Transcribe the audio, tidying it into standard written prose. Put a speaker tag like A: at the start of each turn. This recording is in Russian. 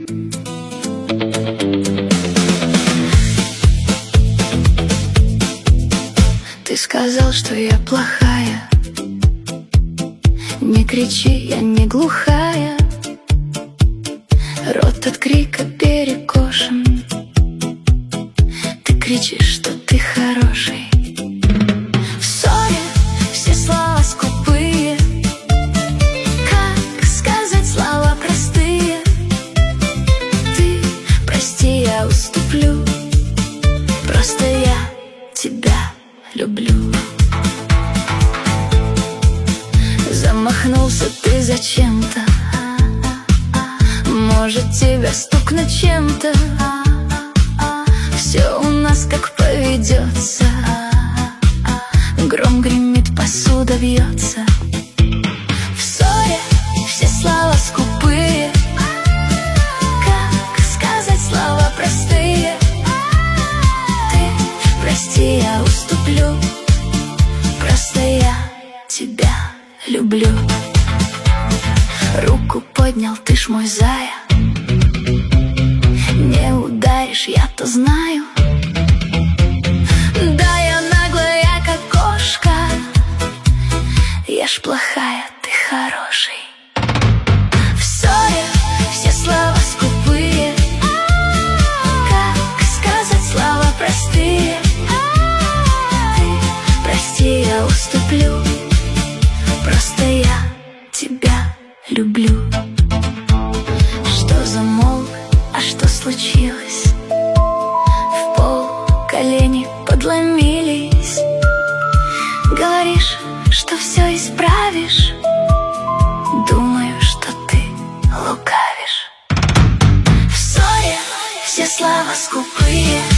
A: Ты сказал, что я плохая. Не кричи, я не глухая. Рот от крика перекошен. Ты кричишь, что ты хороший. В ссоре все слова скупые. Как сказать слова простые? Ты прости, я уступлю. Просто я тебя люблю. Замахнулся ты зачем-то. Может тебя стукнуть чем-то. Все у нас как поведется. Гром гремит, посуда бьется. В ссоре все слова скупые. Как сказать слова простые? Ты прости, я уступлю. Просто я тебя люблю. Руку поднял, ты ж мой зая. Не ударишь, я-то знаю. Да, я наглая, как кошка. Я ж плохая, ты хороший. В ссоре все слова скупые. Как сказать слова простые? Ты прости, я уступлю. Просто я тебя люблю. Что замолк, а что случилось? В пол колени подломились. Говоришь, что все исправишь. Думаю, что ты лукавишь. В ссоре все слова скупые.